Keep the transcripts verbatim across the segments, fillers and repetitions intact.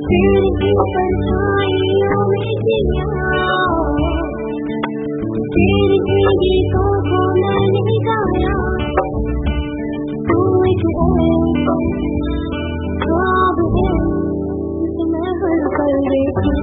तेरी परछाइयों में जिया, तेरी गीतों को मैंने गाया। तू एक ख्वाब है जिसे मैं हर पल देखूं।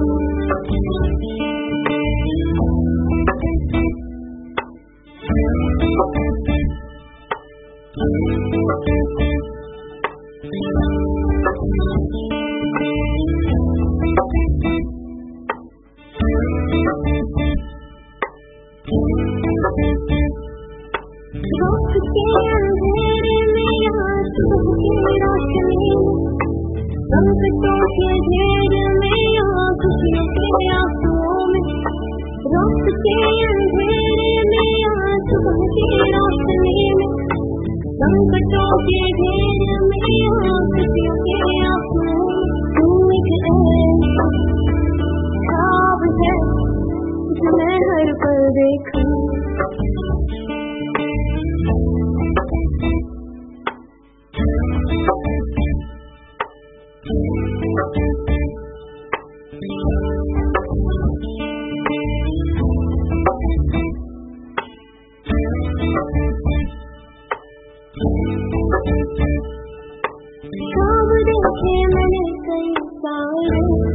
रात के अंधेरे में यहाँ सुबह की रोशनी, संकटों के घेर में यहाँ खुशियों के आंसुओं में। रात के अंधेरे में यहाँ सुबह की रोशनी में, संकटों के घेर में यहाँ खुशियों के आंसुओं में। तू एक ऐसा ख्वाब है जिसे मैं हर पल देखूं। ख्वाब देखे मैंने कई साल,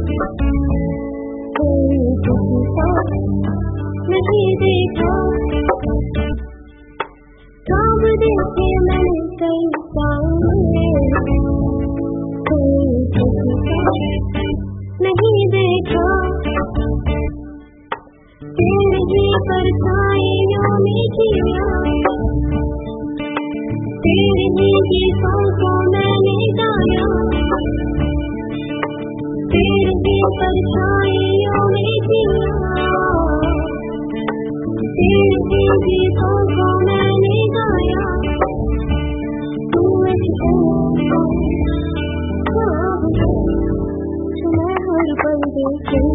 कोई किसी का नहीं देखा। ख्वाब देखे मैंने कई साल, कोई किसी का नहीं देखा। तेरी ही परछाइयों में जिया, तेरी ही गीतों को मैंने गाया। तेरी ही परछाइयों में जिया, तेरी ही गीतों को मैंने गाया। तू एक ख्वाब है जो मैं हर पल देखूं।